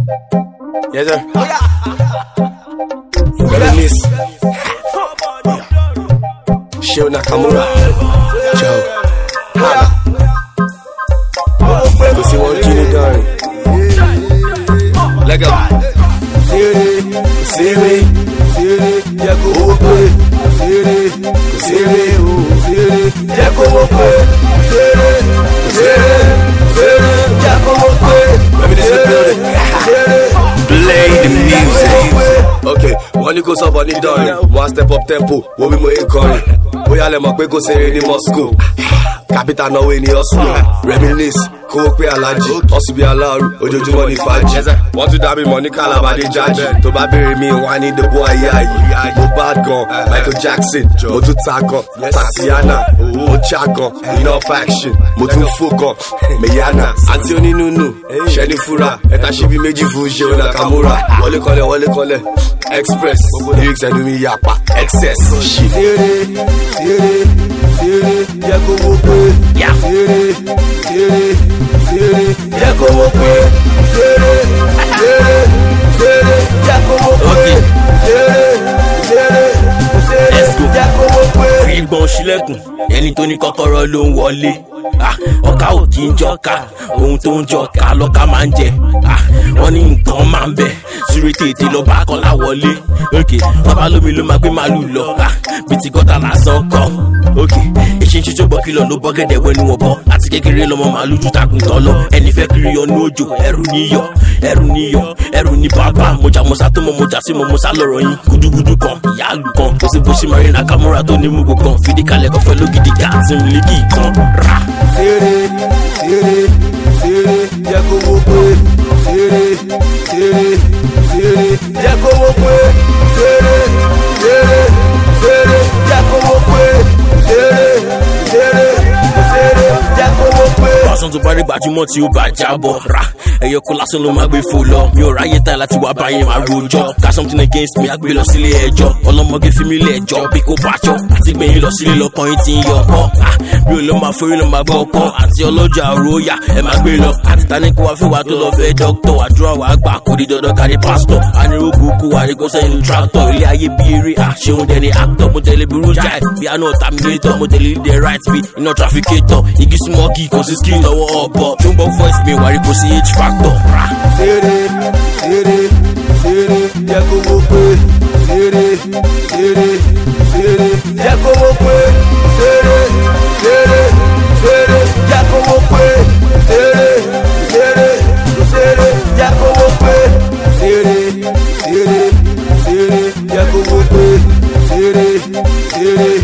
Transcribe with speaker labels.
Speaker 1: Yes, sir. Reminisce. Shio Nakamura. Joe. Hala. Go see one kid done. Let go. Siri. Jago Ope. Siri. Jago Ope. Siri. Jago Ope. Reminisce the building.
Speaker 2: Play the music.
Speaker 1: Okay, one goes up on the done. One step up tempo, what we more curry. We all my go say in Moscow. Capital no way in Oslo. Reminisce, cool pay alaji. Also be allowed, ojojumo ni faji. Want to dab money Calabar the judge. To bury me, one need the boy Mo bad gun, Michael Jackson. Mo to Taco, Tatiana. Mo Chaco, enough action. Mo to Foko, Meyana. Anthony Nunu, Shelly Fura. Eta shibi meji fuji Nakamura. Wale kole. Express, lyrics and me yapa. Excess, shit. Jago Ope.
Speaker 2: Yeah.
Speaker 1: Jago Ope. Jago Ope.
Speaker 2: Let's go. Fi ìgbọ̀n ṣílẹ̀kùn, ẹni tó ní kọ́kọ́rọ́ ló ń wọlé. Ọ̀ka ò kí ń jọ́ka, ohun tó ń jọ́ka lọ́ka máa ń jẹ. Wọ́n ní nǹkan máa ń bẹ̀, súré tètè lọ bá kọ́lá wọlé. Bàbá lómi ló máa gbé màálù lọ, bí ti gọ́tà lásán kọ́. Èṣin ṣíṣó gbọ́ kìlọ̀ ló bọ́ gẹ́dẹ̀ wẹ́nu ọ̀bọ. Láti kékeré lọmọ màálù ju takùn tán lọ. Ẹni fẹ́ kiri ọnú òjò, ẹrù ní bàbá. Mọ̀jà tó mọ̀ mọ̀jà sí mọ̀ mọ̀sá lọ̀rọ̀ yín. Gúdúgúdú kan, ìyá àlù kan. Kò sí bó ṣe máa rí Nakamura tó ní mugu kan. Fìdí kalẹ̀ kọfẹ́ lógidi gàtí mílíkì kan. Rà.
Speaker 1: Siri, Jago Ope. Siri, Jago Ope. Siri, Jago Ope.
Speaker 2: Pásán tó bá rí gbajúmọ̀ tí ó bá jábọ̀ rà. Ẹyọ kó lásán ló máa gbé fò lọ. Mi ò ráyè táyà láti wá báyìí máa rojọ́. Got something against me, á gbé lọ sílé ẹjọ́. Ọlọ́mọge fi mí lé ẹjọ́ bí kò bàjọ́. Àti gbẹ̀yìn lọ sílé lọ́kàn yín ti ń yọ ọkọ́. Mi ò lọ máa forí lọ máa gbọ́ ọkọ́. Àti ọlọ́jà àròyà ẹ máa gbé lọ. Àti tani kó wá fẹ́ wá tó lọ fẹ́ dọ́kítọ̀. Àdúrà wàá gbà kó di dandan kárí pásítọ̀. Anirúgbó kó wà ní kó sẹ́yìn tractor. Ilé ayé bí eré ṣeun dẹni actor. Mo tẹ̀lé burú jáì bí àná terminator. Mo tẹ̀lé the right bí iná trafficator. Igi súnmọ́ kí kò sí skill lọ́wọ́ ọ̀bọ. Túnbọ̀ voice mi wà rí kò sí H factor.
Speaker 1: Siri, Jago Ope. Siri, Jago Ope. Siri, Jago Ope. Siri, Jago Ope. Siri, Jago Ope. Siri.